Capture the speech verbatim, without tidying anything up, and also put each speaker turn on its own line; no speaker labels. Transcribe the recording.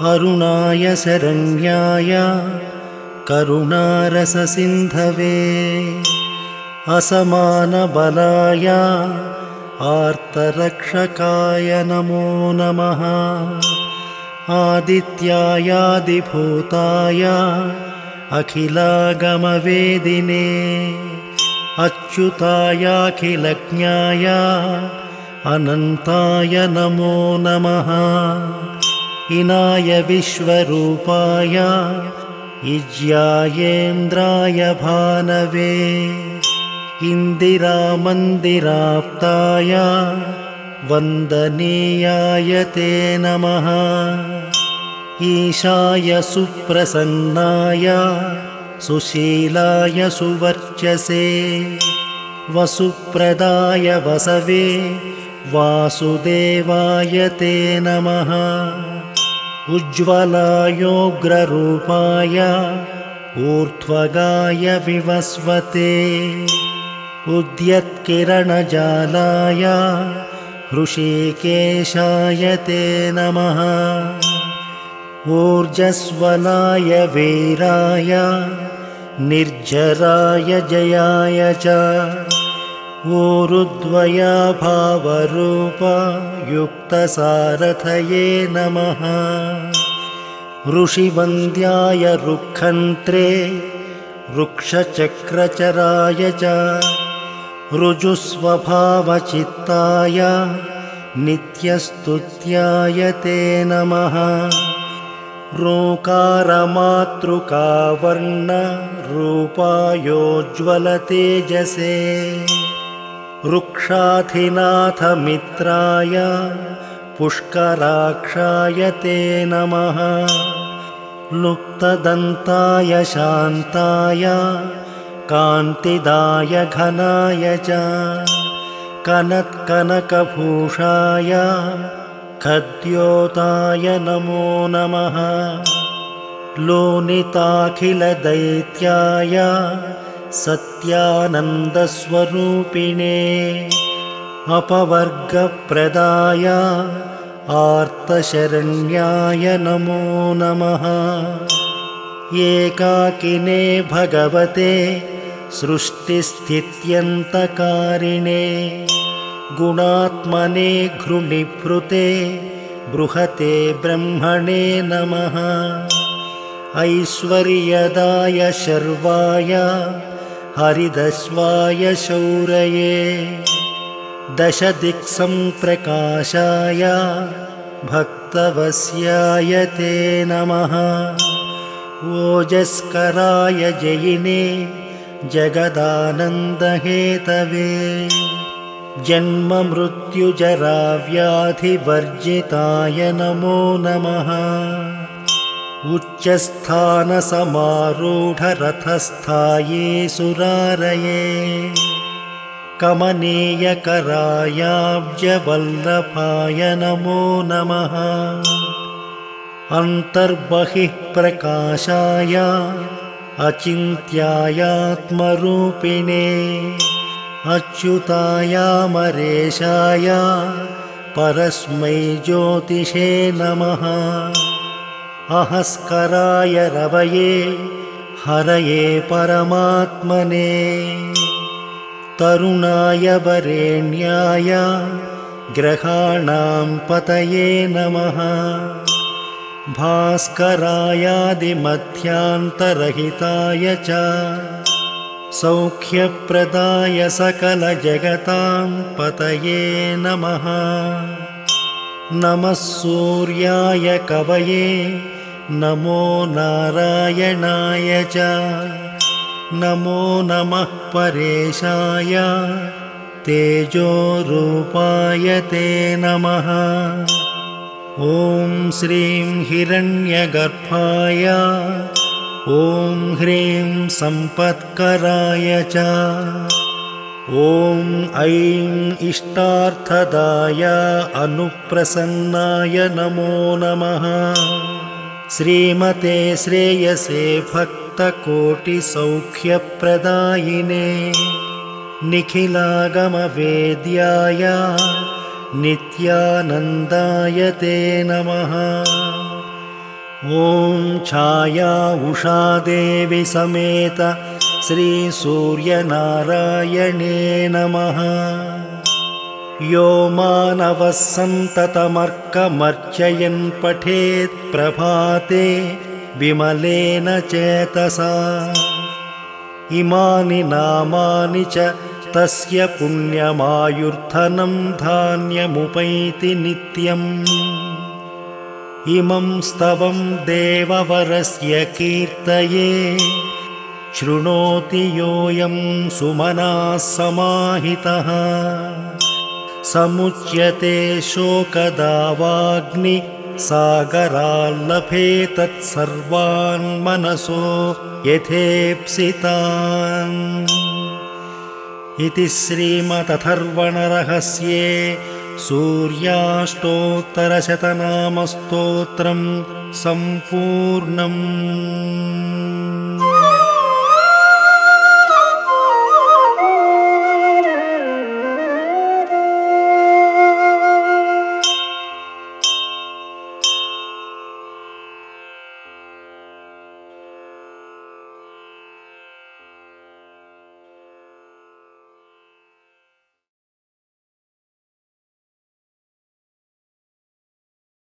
अरुणाय शरण्याय करुणारससिन्धवे असमानबलाय आर्तरक्षकाय नमो नमः। आदित्यायादिभूताय अखिलागमवेदिने अच्युतायाखिलज्ञाय अनन्ताय नमो नमः। इनाय विश्वरूपाय इज्यायेन्द्राय भानवे इन्दिरामन्दिराप्ताय वन्दनीयाय ते नमः। ईशाय सुप्रसन्नाय सुशीलाय सुवर्चसे वसुप्रदाय वसवे वासुदेवाय ते नमः। उज्ज्वलायोग्ररूपाय ऊर्ध्वगाय विवस्वते उद्यत्किरणजालाय हृषीकेशाय ते नमः। ऊर्जस्वलाय वीराय निर्जराय जयाय च ऊरुद्वया भावरूप युक्तसारथये नमः। ऋषिवन्द्याय रुक्खन्त्रे वृक्षचक्रचराय च ऋजुस्वभावचित्ताय नित्यस्तुत्याय ते नमः। ऋकारमातृकावर्णरूपायोज्ज्वलतेजसे वृक्षाधिनाथमित्राय पुष्कराक्षाय ते नमः। लुप्तदन्ताय शान्ताय कान्तिदाय घनाय च कनत्कनकभूषाय खद्योताय नमो नमः। लोनिताखिलदैत्याय सत्यानन्दस्वरूपिणे अपवर्गप्रदाय आर्तशरण्याय नमो नमः। एकाकिने भगवते सृष्टिस्थित्यन्तकारिणे गुणात्मने घृणिभृते बृहते ब्रह्मणे नमः। ऐश्वर्यदाय शर्वाय हरिदस्वाय शौरये दशदिक्सम्प्रकाशाय भक्तवस्याय ते नमः। ओजस्कराय जयिने जगदानन्दहेतवे जन्ममृत्युजराव्याधिवर्जिताय नमो नमः। उच्चस्थानसमारूढरथस्थाये सुरारये कमनीयकरायाब्जवल्लभाय नमो नमः। अन्तर्बहिः प्रकाशाय अचिन्त्यायात्मरूपिणे अच्युतायामरेशाय परस्मै ज्योतिषे नमः। अहस्कराय रवये हरये परमात्मने तरुणाय वरेण्याय ग्रहाणां पतये नमः। भास्करायादिमध्यान्तरहिताय च सौख्यप्रदाय सकलजगतां पतये नमः। नमः सूर्याय कवये नमो नारायणाय च नमो नमः परेशाय तेजोरूपाय ते नमः। ॐ श्रीं हिरण्यगर्भाय ॐ ह्रीं सम्पत्कराय च ॐ ऐं इष्टार्थदाय अनुप्रसन्नाय नमो नमः। श्रीमते श्रेयसे भक्तकोटिसौख्यप्रदायिने निखिलागमवेद्याय नित्यानन्दाय ते नमः। ॐ छाया उषादेवी समेत श्रीसूर्यनारायणे नमः। यो मानवः सन्ततमर्कमर्चयन् पठेत् प्रभाते विमलेन चेतसा। इमानि नामानि च तस्य पुण्यमायुर्धनं धान्यमुपैति नित्यम्। इमं स्तवं देववरस्य कीर्तये शृणोति योऽयं सुमनाः समाहितः। समुच्यते शोकदावाग्नि सागराल्लभे तत्सर्वान् मनसो यथेप्सितान्। इति श्रीमदथर्वणरहस्ये सूर्याष्टोत्तरशतनामस्तोत्रं सम्पूर्णम्।